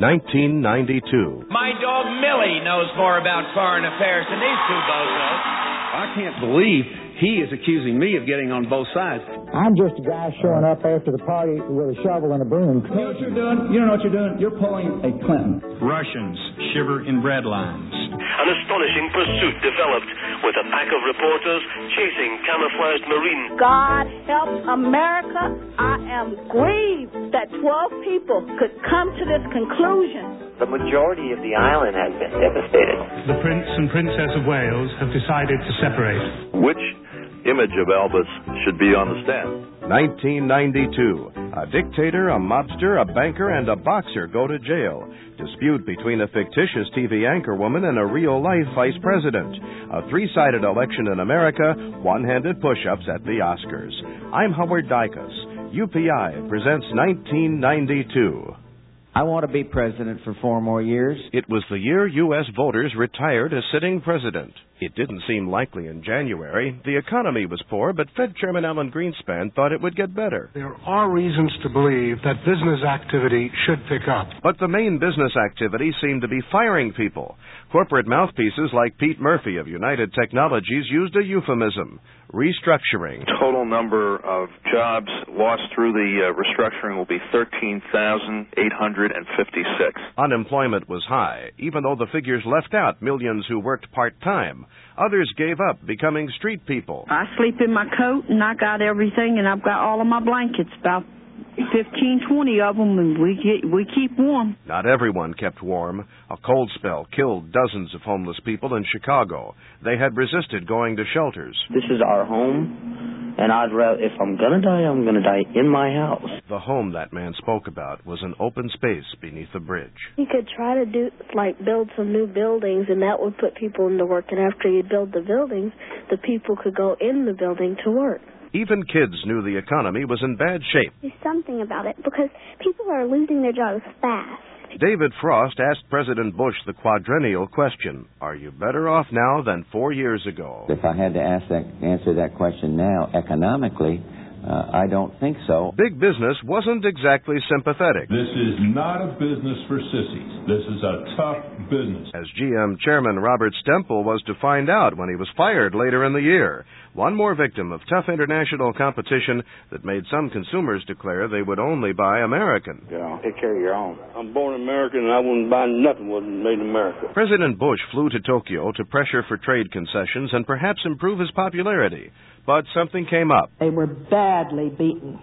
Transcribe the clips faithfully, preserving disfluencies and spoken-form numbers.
nineteen ninety-two. My dog Millie knows more about foreign affairs than these two bozos. I can't believe he is accusing me of getting on both sides. I'm just a guy showing up after the party with a shovel and a broom. You know what you're doing? You don't know what you're doing? You're pulling a Clinton. Russians shiver in bread lines. An astonishing pursuit developed with a pack of reporters chasing camouflaged Marine. God help America. I am grieved that twelve people could come to this conclusion. The majority of the island has been devastated. The Prince and Princess of Wales have decided to separate. Which image of Elvis should be on the stand? nineteen ninety-two. A dictator, a mobster, a banker, and a boxer go to jail. Dispute between a fictitious T V anchorwoman and a real-life vice president. A three-sided election in America, one-handed push-ups at the Oscars. I'm Howard Dicus. U P I presents nineteen ninety-two. I want to be president for four more years. It was the year U S voters retired a sitting president. It didn't seem likely in January. The economy was poor, but Fed Chairman Alan Greenspan thought it would get better. There are reasons to believe that business activity should pick up. But the main business activity seemed to be firing people. Corporate mouthpieces like Pete Murphy of United Technologies used a euphemism, restructuring. Total number of jobs lost through the uh, restructuring will be thirteen thousand eight hundred fifty-six. Unemployment was high, even though the figures left out millions who worked part-time. Others gave up, becoming street people. I sleep in my coat, and I got everything, and I've got all of my blankets, about fifteen, twenty of them, and we get, we keep warm. Not everyone kept warm. A cold spell killed dozens of homeless people in Chicago. They had resisted going to shelters. This is our home, and I'd rather, if I'm going to die, I'm going to die in my house. The home that man spoke about was an open space beneath a bridge. He could try to do, like, build some new buildings, and that would put people into work, and after you build the buildings, the people could go in the building to work. Even kids knew the economy was in bad shape. Do something about it, because people are losing their jobs fast. David Frost asked President Bush the quadrennial question, are you better off now than four years ago? If I had to ask that, answer that question now, economically, uh, I don't think so. Big business wasn't exactly sympathetic. This is not a business for sissies. This is a tough business. As G M Chairman Robert Stemple was to find out when he was fired later in the year. One more victim of tough international competition that made some consumers declare they would only buy American. Yeah, take care of your own. I'm born American and I wouldn't buy nothing wasn't made in America. President Bush flew to Tokyo to pressure for trade concessions and perhaps improve his popularity. But something came up. They were badly beaten.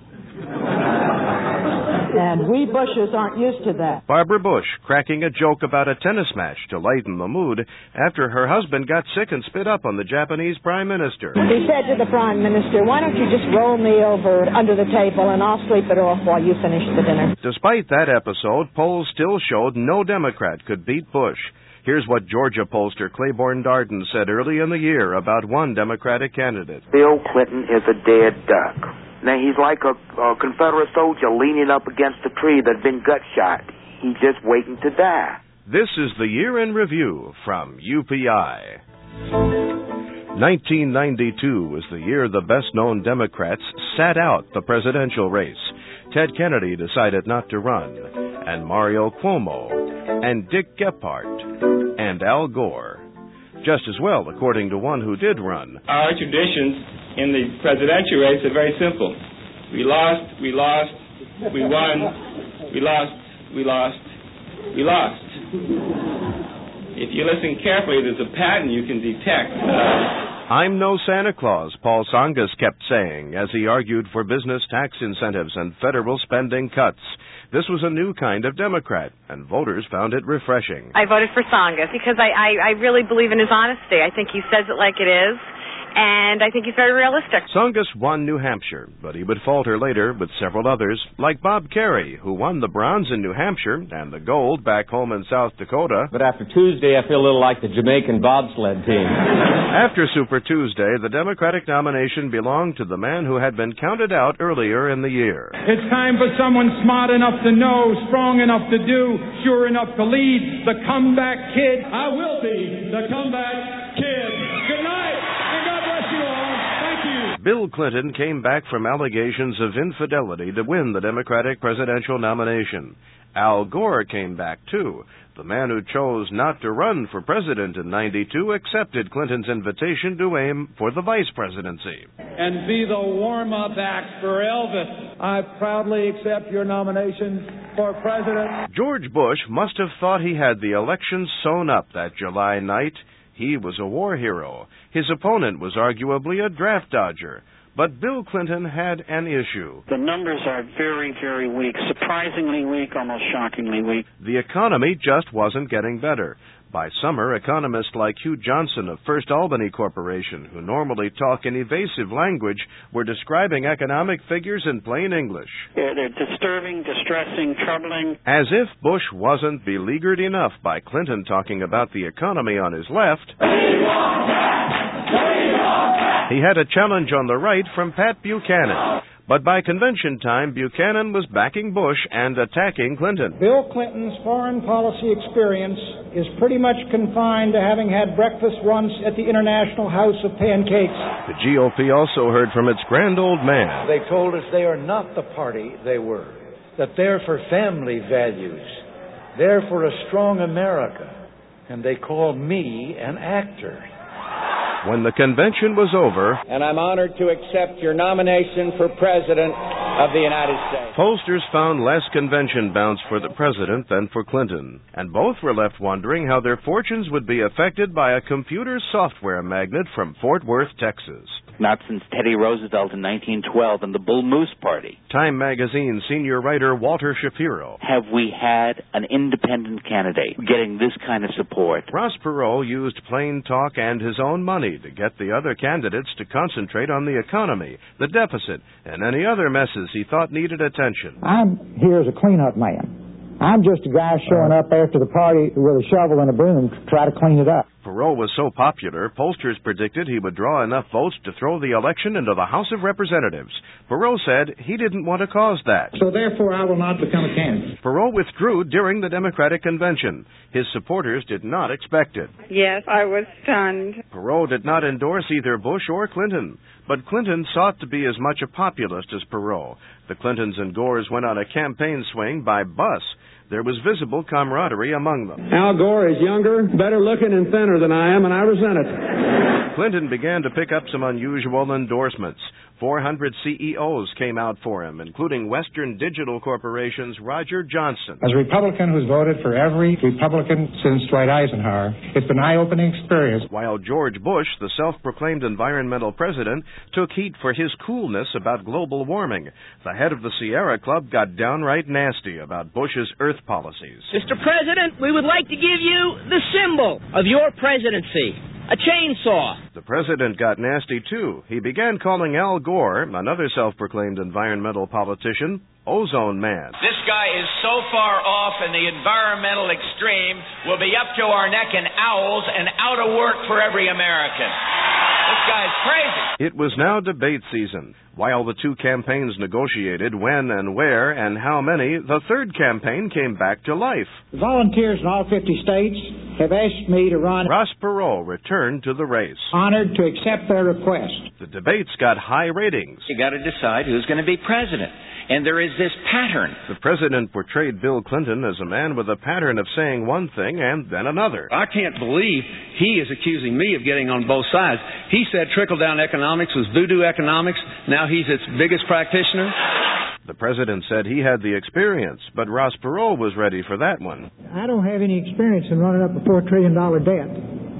And we Bushes aren't used to that. Barbara Bush cracking a joke about a tennis match to lighten the mood after her husband got sick and spit up on the Japanese prime minister. He said to the prime minister, why don't you just roll me over under the table and I'll sleep it off while you finish the dinner. Despite that episode, polls still showed no Democrat could beat Bush. Here's what Georgia pollster Claiborne Darden said early in the year about one Democratic candidate. Bill Clinton is a dead duck. Now, he's like a, a Confederate soldier leaning up against a tree that's been gut shot. He's just waiting to die. This is the Year in Review from U P I. nineteen ninety-two was the year the best-known Democrats sat out the presidential race. Ted Kennedy decided not to run, and Mario Cuomo, and Dick Gephardt, and Al Gore. Just as well, according to one who did run. Our traditions in the presidential race are very simple. We lost, we lost, we won, we lost, we lost, we lost. If you listen carefully, there's a pattern you can detect. Uh, I'm no Santa Claus, Paul Tsongas kept saying as he argued for business tax incentives and federal spending cuts. This was a new kind of Democrat, and voters found it refreshing. I voted for Tsongas because I, I, I really believe in his honesty. I think he says it like it is. And I think he's very realistic. Tsongas won New Hampshire, but he would falter later with several others, like Bob Kerrey, who won the bronze in New Hampshire and the gold back home in South Dakota. But after Tuesday, I feel a little like the Jamaican bobsled team. After Super Tuesday, the Democratic nomination belonged to the man who had been counted out earlier in the year. It's time for someone smart enough to know, strong enough to do, sure enough to lead, the comeback kid. I will be the comeback kid. Good night. Bill Clinton came back from allegations of infidelity to win the Democratic presidential nomination. Al Gore came back, too. The man who chose not to run for president in ninety-two accepted Clinton's invitation to aim for the vice presidency. And be the warm-up act for Elvis. I proudly accept your nomination for president. George Bush must have thought he had the election sewn up that July night. He was a war hero. His opponent was arguably a draft dodger. But Bill Clinton had an issue. The numbers are very, very weak, surprisingly weak, almost shockingly weak. The economy just wasn't getting better. By summer, economists like Hugh Johnson of First Albany Corporation, who normally talk in evasive language, were describing economic figures in plain English. They're, they're disturbing, distressing, troubling. As if Bush wasn't beleaguered enough by Clinton talking about the economy on his left, he had a challenge on the right from Pat Buchanan. But by convention time, Buchanan was backing Bush and attacking Clinton. Bill Clinton's foreign policy experience is pretty much confined to having had breakfast once at the International House of Pancakes. The G O P also heard from its grand old man. They told us they are not the party they were, that they're for family values, they're for a strong America, and they call me an actor. When the convention was over, and I'm honored to accept your nomination for President of the United States. Pollsters found less convention bounce for the president than for Clinton, and both were left wondering how their fortunes would be affected by a computer software magnate from Fort Worth, Texas. Not since Teddy Roosevelt in nineteen twelve and the Bull Moose Party. Time magazine senior writer Walter Shapiro. Have we had an independent candidate getting this kind of support? Ross Perot used plain talk and his own money to get the other candidates to concentrate on the economy, the deficit, and any other messes he thought needed attention. I'm here as a cleanup man. I'm just a guy showing up after the party with a shovel and a broom to try to clean it up. Perot was so popular, pollsters predicted he would draw enough votes to throw the election into the House of Representatives. Perot said he didn't want to cause that. So therefore I will not become a candidate. Perot withdrew during the Democratic convention. His supporters did not expect it. Yes, I was stunned. Perot did not endorse either Bush or Clinton, but Clinton sought to be as much a populist as Perot. The Clintons and Gores went on a campaign swing by bus. There was visible camaraderie among them. Al Gore is younger, better looking, and thinner than I am, and I resent it. Clinton began to pick up some unusual endorsements. four hundred C E Os came out for him, including Western Digital Corporation's Roger Johnson. As a Republican who's voted for every Republican since Dwight Eisenhower, it's been an eye-opening experience. While George Bush, the self-proclaimed environmental president, took heat for his coolness about global warming. The head of the Sierra Club got downright nasty about Bush's Earth policies. Mister President, we would like to give you the symbol of your presidency, a chainsaw. The president got nasty, too. He began calling Al Gore, another self-proclaimed environmental politician, Ozone Man. This guy is so far off in the environmental extreme, we'll be up to our neck in owls and out of work for every American. This guy's crazy. It was now debate season. While the two campaigns negotiated when and where and how many, the third campaign came back to life. Volunteers in all fifty states have asked me to run. Ross Perot returned to the race. Honored to accept their request. The debates got high ratings. You got to decide who's going to be president. And there is this pattern. The president portrayed Bill Clinton as a man with a pattern of saying one thing and then another. I can't believe he is accusing me of getting on both sides. He said trickle-down economics was voodoo economics. Now he's its biggest practitioner. The president said he had the experience, but Ross Perot was ready for that one. I don't have any experience in running up a four trillion dollars debt.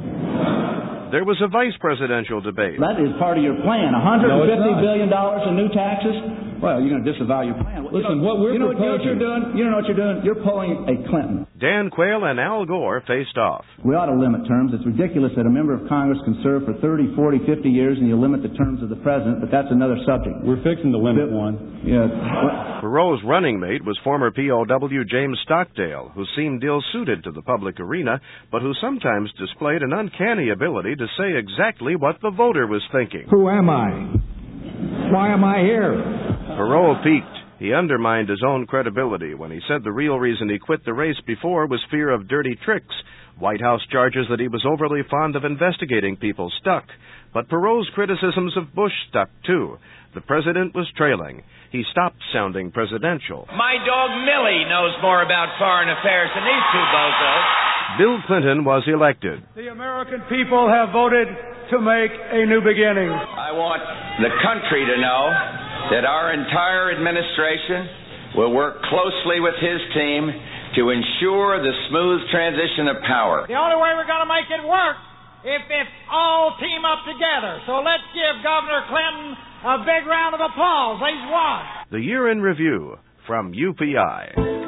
There was a vice presidential debate. That is part of your plan. one hundred fifty billion dollars in new taxes? Well, you're going to disavow your plan. Listen, you know, what we're you know, proposing... You know what you're doing? You know what you're doing? You're pulling a Clinton. Dan Quayle and Al Gore faced off. We ought to limit terms. It's ridiculous that a member of Congress can serve for thirty, forty, fifty years and you limit the terms of the president, but that's another subject. We're fixing to limit one. Yeah. Perot's running mate was former P O W James Stockdale, who seemed ill-suited to the public arena, but who sometimes displayed an uncanny ability to say exactly what the voter was thinking. Who am I? Why am I here? Perot peaked. He undermined his own credibility when he said the real reason he quit the race before was fear of dirty tricks. White House charges that he was overly fond of investigating people stuck. But Perot's criticisms of Bush stuck, too. The president was trailing. He stopped sounding presidential. My dog Millie knows more about foreign affairs than these two bozos. Bill Clinton was elected. The American people have voted to make a new beginning. I want the country to know that our entire administration will work closely with his team to ensure the smooth transition of power. The only way we're going to make it work if if all team up together. So let's give Governor Clinton a big round of applause. He's won. The Year in Review from U P I.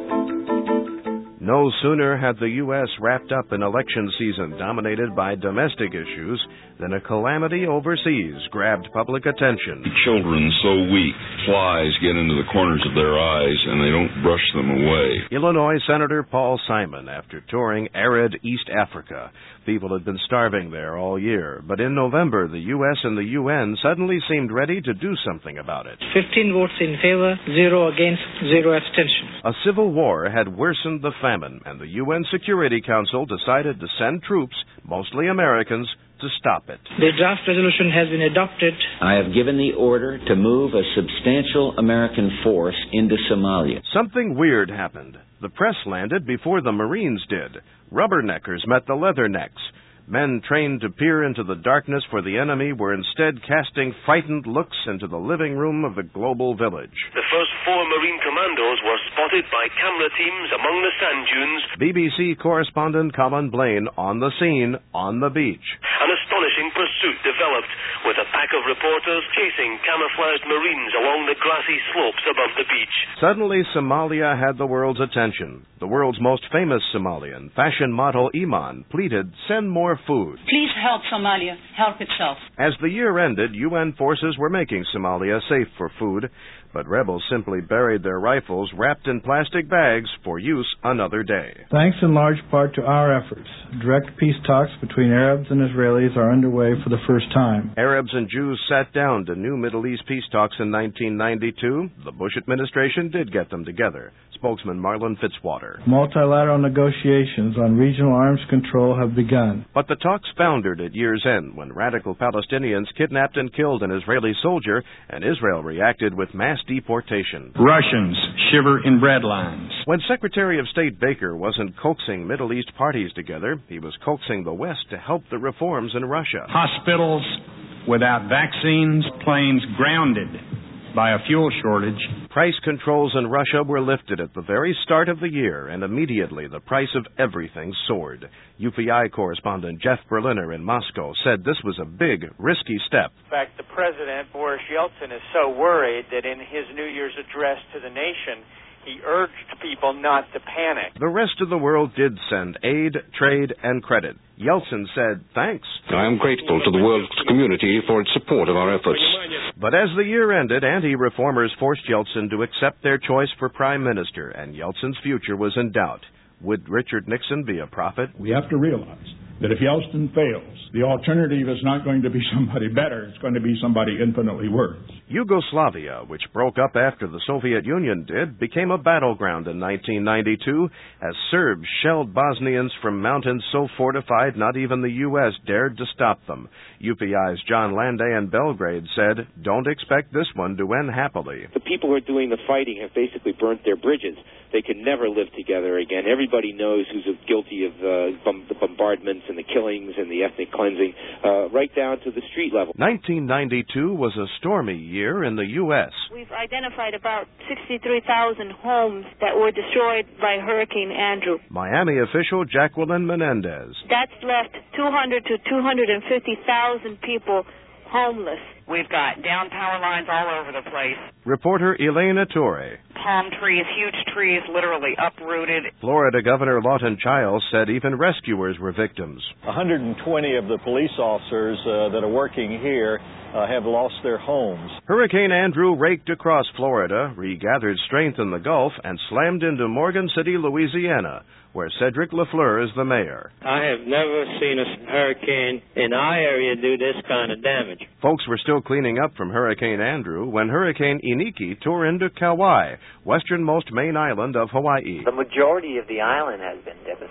No sooner had the U S wrapped up an election season dominated by domestic issues than a calamity overseas grabbed public attention. Children so weak, flies get into the corners of their eyes and they don't brush them away. Illinois Senator Paul Simon, after touring arid East Africa. People had been starving there all year, but in November, the U S and the U N suddenly seemed ready to do something about it. fifteen votes in favor, zero against, zero abstention. A civil war had worsened the famine, and the U N Security Council decided to send troops, mostly Americans, to stop it. The draft resolution has been adopted. I have given the order to move a substantial American force into Somalia. Something weird happened. The press landed before the Marines did. Rubberneckers met the leathernecks. Men trained to peer into the darkness for the enemy were instead casting frightened looks into the living room of the global village. The first four Marine commandos were spotted by camera teams among the sand dunes. B B C correspondent Colin Blaine on the scene, on the beach. An astonishing pursuit developed, with a pack of reporters chasing camouflaged Marines along the grassy slopes above the beach. Suddenly, Somalia had the world's attention. The world's most famous Somalian, fashion model Iman, pleaded, send more food. Please help Somalia help itself. As the year ended, U N forces were making Somalia safe for food, but rebels simply buried their rifles wrapped in plastic bags for use another day. Thanks in large part to our efforts, direct peace talks between Arabs and Israelis are underway for the first time. Arabs and Jews sat down to new Middle East peace talks in nineteen ninety-two. The Bush administration did get them together. Spokesman Marlon Fitzwater. Multilateral negotiations on regional arms control have begun. But the talks foundered at year's end when radical Palestinians kidnapped and killed an Israeli soldier, and Israel reacted with mass deportation. Russians shiver in bread lines. When Secretary of State Baker wasn't coaxing Middle East parties together, he was coaxing the West to help the reforms in Russia. Hospitals without vaccines, planes grounded by a fuel shortage. Price controls in Russia were lifted at the very start of the year, and immediately the price of everything soared. U P I correspondent Jeff Berliner in Moscow said this was a big, risky step. In fact, the president, Boris Yeltsin, is so worried that in his New Year's address to the nation, he urged people not to panic. The rest of the world did send aid, trade, and credit. Yeltsin said, thanks. I am grateful to the world community for its support of our efforts. But as the year ended, anti-reformers forced Yeltsin to accept their choice for prime minister, and Yeltsin's future was in doubt. Would Richard Nixon be a prophet? We have to realize that if Yeltsin fails, the alternative is not going to be somebody better. It's going to be somebody infinitely worse. Yugoslavia, which broke up after the Soviet Union did, became a battleground in nineteen ninety-two as Serbs shelled Bosnians from mountains so fortified not even the U S dared to stop them. U P I's John Landay in Belgrade said, don't expect this one to end happily. The people who are doing the fighting have basically burnt their bridges. They can never live together again. Everybody knows who's guilty of uh, bom- the bombardments and the killings and the ethnic cleansing, uh, right down to the street level. nineteen ninety-two was a stormy year in the U S We've identified about sixty-three thousand homes that were destroyed by Hurricane Andrew. Miami official Jacqueline Menendez. That's left two hundred to two hundred fifty thousand people homeless. We've got down power lines all over the place. Reporter Elena Torre. Palm trees, huge trees, literally uprooted. Florida Governor Lawton Chiles said even rescuers were victims. one hundred twenty of the police officers uh, that are working here uh, have lost their homes. Hurricane Andrew raked across Florida, regathered strength in the Gulf, and slammed into Morgan City, Louisiana, where Cedric LaFleur is the mayor. I have never seen a hurricane in our area do this kind of damage. Folks were still cleaning up from Hurricane Andrew when Hurricane Iniki tore into Kauai, westernmost main island of Hawaii. The majority of the island has been devastated.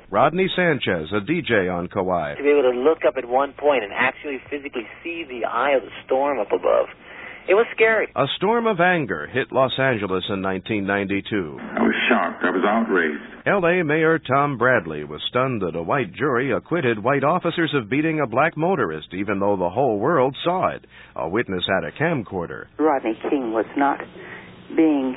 Rodney Sanchez, a D J on Kauai. To be able to look up at one point and actually physically see the eye of the storm up above, it was scary. A storm of anger hit Los Angeles in nineteen ninety-two. I was shocked. I was outraged. L A Mayor Tom Bradley was stunned that a white jury acquitted white officers of beating a black motorist, even though the whole world saw it. A witness had a camcorder. Rodney King was not being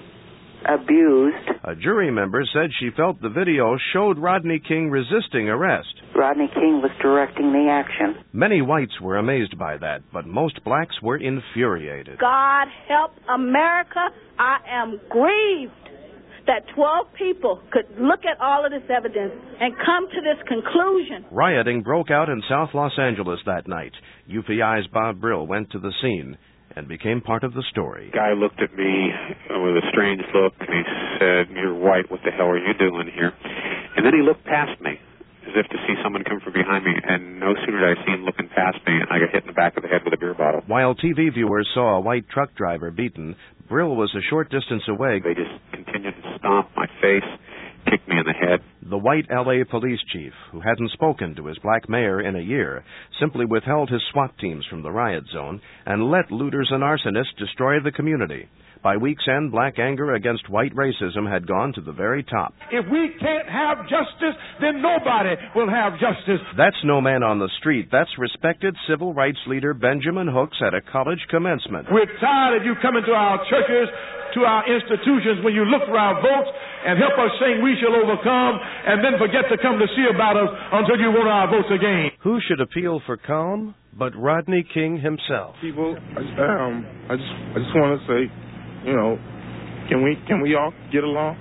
abused. A jury member said she felt the video showed Rodney King resisting arrest. Rodney King was directing the action. Many whites were amazed by that, but most blacks were infuriated. God help America. I am grieved that twelve people could look at all of this evidence and come to this conclusion. Rioting broke out in South Los Angeles that night. U P I's Bob Brill went to the scene and became part of the story. The guy looked at me with a strange look, and he said, "You're white, what the hell are you doing here?" And then he looked past me, as if to see someone come from behind me, and no sooner did I see him looking past me, and I got hit in the back of the head with a beer bottle. While T V viewers saw a white truck driver beaten, Brill was a short distance away. They just continued to stomp my face, kicked me in the head. The white L A police chief, who hadn't spoken to his black mayor in a year, simply withheld his SWAT teams from the riot zone and let looters and arsonists destroy the community. By week's end, black anger against white racism had gone to the very top. If we can't have justice, then nobody will have justice. That's no man on the street. That's respected civil rights leader Benjamin Hooks at a college commencement. We're tired of you coming to our churches, to our institutions, when you look for our votes and help us sing "We Shall Overcome," and then forget to come to see about us until you want our votes again. Who should appeal for calm but Rodney King himself? People, um, I just, I just want to say, you know, can we, can we all get along?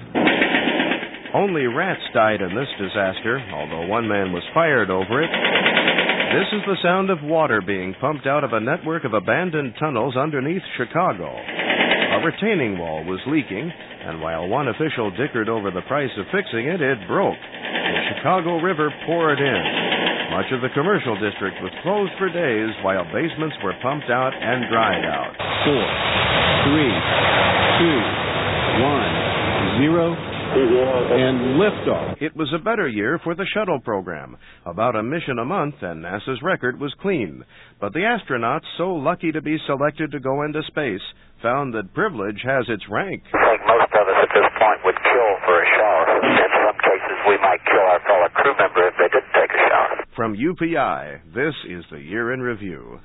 Only rats died in this disaster, although one man was fired over it. This is the sound of water being pumped out of a network of abandoned tunnels underneath Chicago. A retaining wall was leaking, and while one official dickered over the price of fixing it, it broke. The Chicago River poured in. Much of the commercial district was closed for days while basements were pumped out and dried out. Four, three, two, one, zero, and liftoff. It was a better year for the shuttle program. About a mission a month, and NASA's record was clean. But the astronauts, so lucky to be selected to go into space, found that privilege has its rank. I think most of us at this point would kill for a shower. In some cases, we might kill our fellow crew member if they didn't take a shower. From U P I, this is the Year in Review.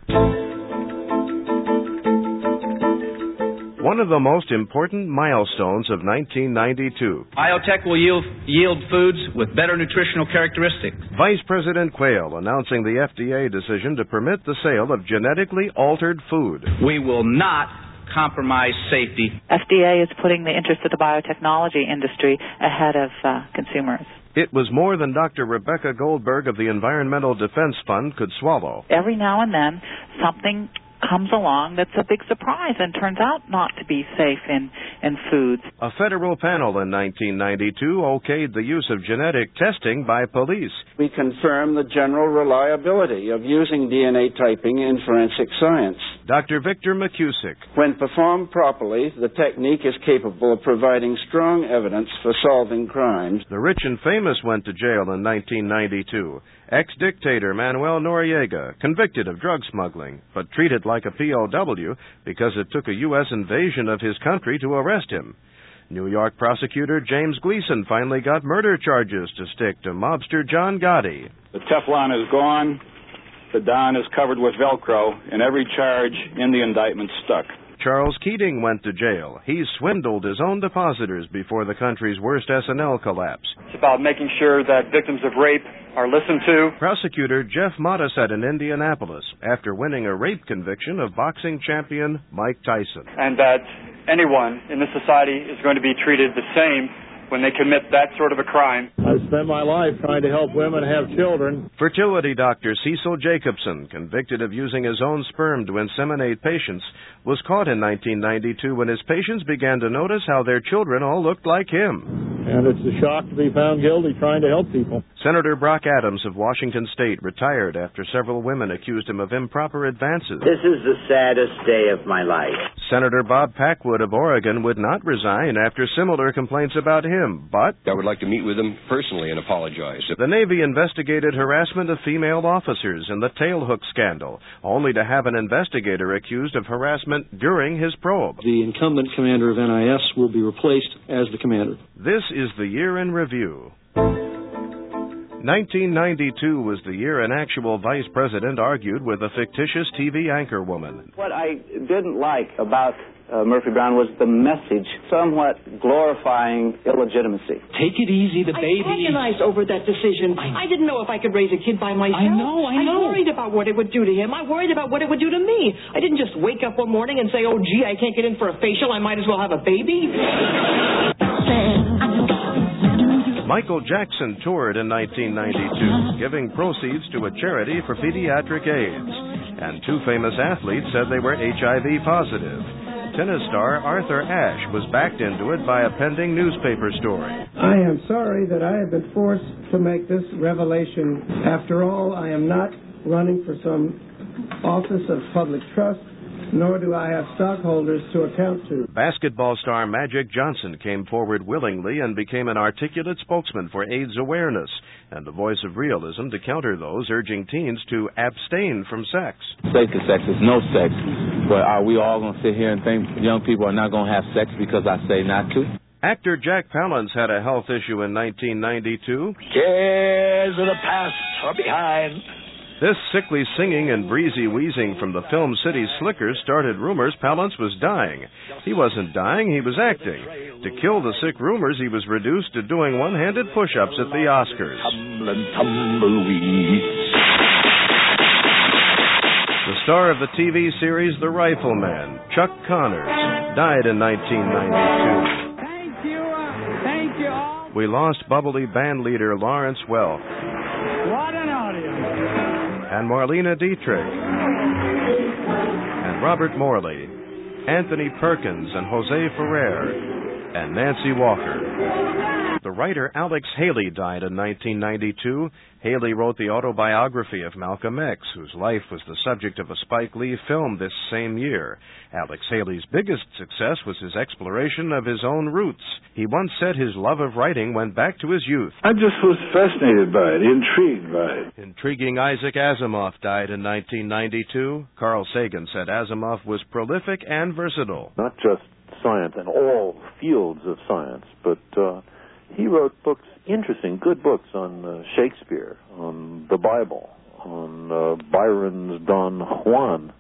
One of the most important milestones of nineteen ninety-two. Biotech will yield, yield foods with better nutritional characteristics. Vice President Quayle announcing the F D A decision to permit the sale of genetically altered food. We will not compromise safety. F D A is putting the interest of the biotechnology industry ahead of uh, consumers. It was more than Doctor Rebecca Goldberg of the Environmental Defense Fund could swallow. Every now and then, something comes along that's a big surprise and turns out not to be safe in, in foods. A federal panel in nineteen ninety-two okayed the use of genetic testing by police. We confirm the general reliability of using D N A typing in forensic science. Doctor Victor McCusick. When performed properly, the technique is capable of providing strong evidence for solving crimes. The rich and famous went to jail in nineteen ninety-two. Ex-dictator Manuel Noriega, convicted of drug smuggling, but treated like a P O W because it took a U S invasion of his country to arrest him. New York prosecutor James Gleason finally got murder charges to stick to mobster John Gotti. The Teflon is gone, the Don is covered with Velcro, and every charge in the indictment stuck. Charles Keating went to jail. He swindled his own depositors before the country's worst S N L collapse. It's about making sure that victims of rape are listened to. Prosecutor Jeff Modisette in Indianapolis after winning a rape conviction of boxing champion Mike Tyson. And that anyone in this society is going to be treated the same when they commit that sort of a crime. I've spent my life trying to help women have children. Fertility doctor Cecil Jacobson, convicted of using his own sperm to inseminate patients, was caught in nineteen ninety-two when his patients began to notice how their children all looked like him. And it's a shock to be found guilty trying to help people. Senator Brock Adams of Washington State retired after several women accused him of improper advances. This is the saddest day of my life. Senator Bob Packwood of Oregon would not resign after similar complaints about him, but I would like to meet with him first personally and apologize. The Navy investigated harassment of female officers in the tailhook scandal, only to have an investigator accused of harassment during his probe. The incumbent commander of N I S will be replaced as the commander. This is the year in review. nineteen ninety-two was the year an actual vice president argued with a fictitious T V anchor woman. What I didn't like about uh, Murphy Brown was the message, somewhat glorifying illegitimacy. Take it easy, the baby. I agonized over that decision. I, I didn't know if I could raise a kid by myself. I know, I know. I worried about what it would do to him. I worried about what it would do to me. I didn't just wake up one morning and say, oh, gee, I can't get in for a facial. I might as well have a baby. Michael Jackson toured in nineteen ninety-two, giving proceeds to a charity for pediatric AIDS. And two famous athletes said they were H I V positive. Tennis star Arthur Ashe was backed into it by a pending newspaper story. I am sorry that I have been forced to make this revelation. After all, I am not running for some office of public trust, nor do I have stockholders to account to. Basketball star Magic Johnson came forward willingly and became an articulate spokesman for AIDS awareness and a voice of realism to counter those urging teens to abstain from sex. Safe to sex is no sex, but are we all going to sit here and think young people are not going to have sex because I say not to? Actor Jack Palance had a health issue in nineteen ninety-two. Cares of the past are behind. This sickly singing and breezy wheezing from the Film City Slickers started rumors Palance was dying. He wasn't dying, he was acting. To kill the sick rumors, he was reduced to doing one-handed push-ups at the Oscars. The star of the T V series The Rifleman, Chuck Connors, died in nineteen ninety-two. Thank you, uh, thank you all. We lost bubbly band leader Lawrence Welk. What an audience. And Marlena Dietrich, and Robert Morley, Anthony Perkins and Jose Ferrer, and Nancy Walker. The writer Alex Haley died in nineteen ninety-two. Haley wrote the autobiography of Malcolm X, whose life was the subject of a Spike Lee film this same year. Alex Haley's biggest success was his exploration of his own roots. He once said his love of writing went back to his youth. I just was fascinated by it, intrigued by it. Intriguing Isaac Asimov died in nineteen ninety-two. Carl Sagan said Asimov was prolific and versatile. Not just science and all fields of science, but uh, he wrote books, interesting, good books on uh, Shakespeare, on the Bible, on uh, Byron's Don Juan.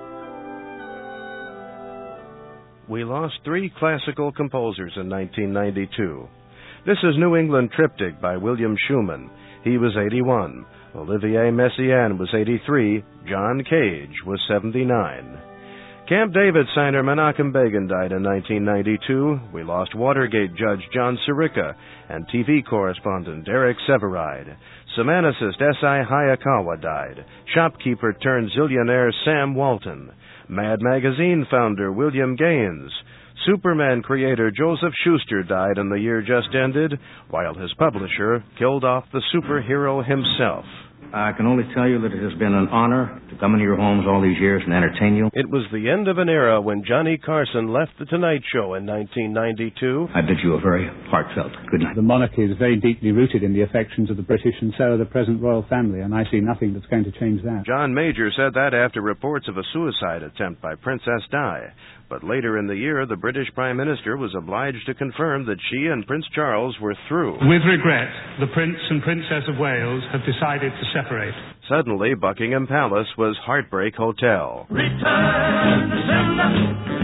We lost three classical composers in nineteen ninety-two. This is New England Triptych by William Schumann. He was eighty-one. Olivier Messiaen was eighty-three. John Cage was seventy-nine. Camp David signer Menachem Begin died in nineteen ninety-two. We lost Watergate Judge John Sirica and T V correspondent Derek Severide. Semanticist S I Hayakawa died. Shopkeeper turned zillionaire Sam Walton. Mad Magazine founder William Gaines. Superman creator Joseph Schuster died in the year just ended, while his publisher killed off the superhero himself. I can only tell you that it has been an honor to come into your homes all these years and entertain you. It was the end of an era when Johnny Carson left The Tonight Show in nineteen ninety-two. I bid you a very heartfelt good night. The monarchy is very deeply rooted in the affections of the British, and so are the present royal family, and I see nothing that's going to change that. John Major said that after reports of a suicide attempt by Princess Di. But later in the year, the British Prime Minister was obliged to confirm that she and Prince Charles were through. With regret, the Prince and Princess of Wales have decided to separate. Suddenly, Buckingham Palace was Heartbreak Hotel. Return to sender.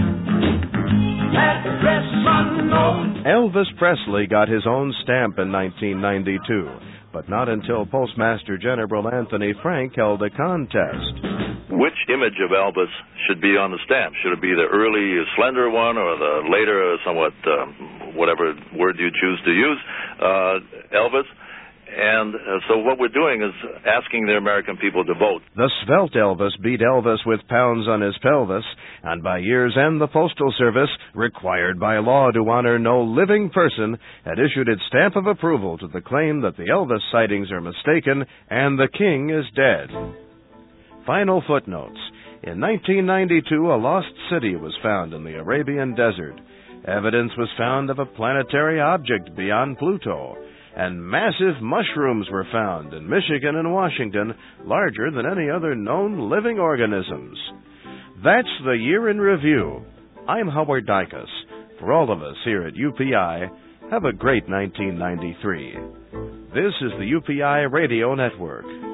Address unknown. Elvis Presley got his own stamp in nineteen ninety-two, but not until Postmaster General Anthony Frank held a contest. Which image of Elvis should be on the stamp? Should it be the early slender one or the later somewhat, um, whatever word you choose to use, uh, Elvis? And uh, so what we're doing is asking the American people to vote. The svelte Elvis beat Elvis with pounds on his pelvis, and by year's end the Postal Service, required by law to honor no living person, had issued its stamp of approval to the claim that the Elvis sightings are mistaken and the king is dead. Final footnotes. In nineteen ninety-two, a lost city was found in the Arabian desert. Evidence was found of a planetary object beyond Pluto. and massive mushrooms were found in Michigan and Washington, larger than any other known living organisms. That's the Year in Review. I'm Howard Dicus. For all of us here at U P I, have a great nineteen ninety-three. This is the U P I Radio Network.